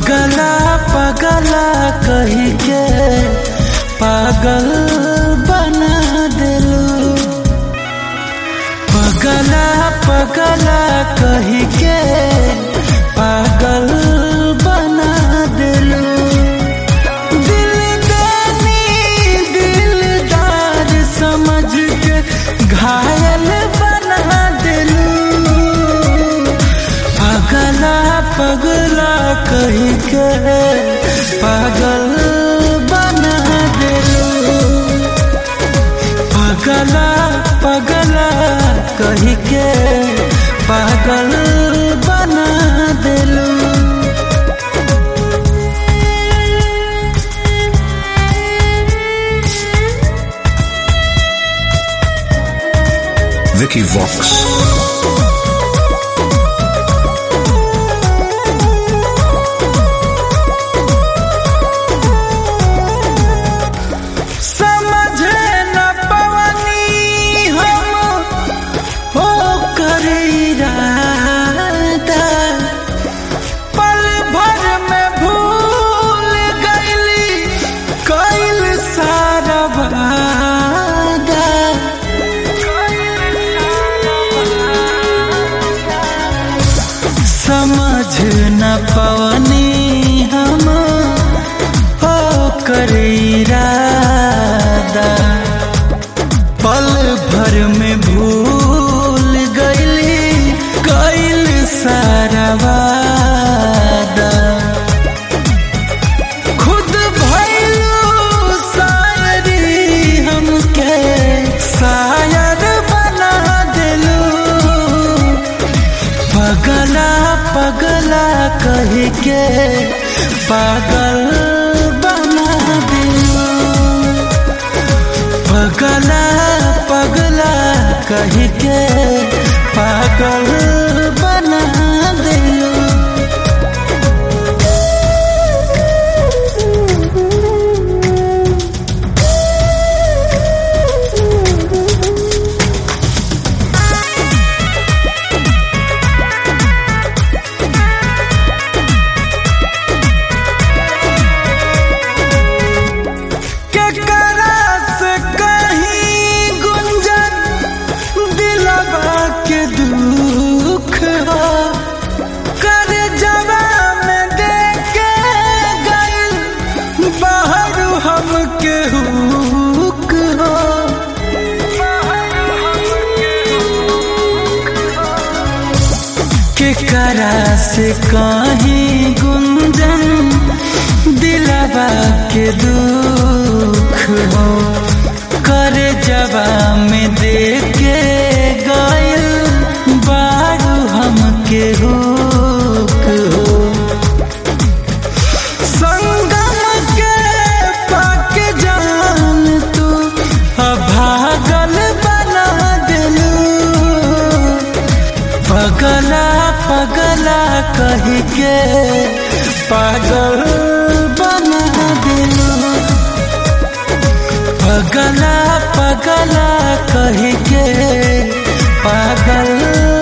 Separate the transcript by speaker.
Speaker 1: पगला पगला कही के पागल बना दिलू। पगला पगला कही के पागल बना दिलू। दिल दानी दिलदार समझ के घायल बना दिलू। पगला पगला कही के पागल बना दिलू। पगला पगला कही के पागल बना दिलू।
Speaker 2: Vicky Vox. समझ न पवनी हम हो कर इरादा। पल भर में भूल गईली कईल सारा वादा। खुद भइलू शायरी हमके शायर बना दिलू। पगला पगला कही के पागल बना दिलू। पगला पगला कही के पागल बना दिलू। केकरा से कहीं गुंजन दिलवा के दुख हो। करे जवा में देके गइल बारू हमके हुक हो। संगम के पाके जान तू अभागल बना दिलू। पगला पगला कही के पागल बना दिलू। पगला पगला कही के पागल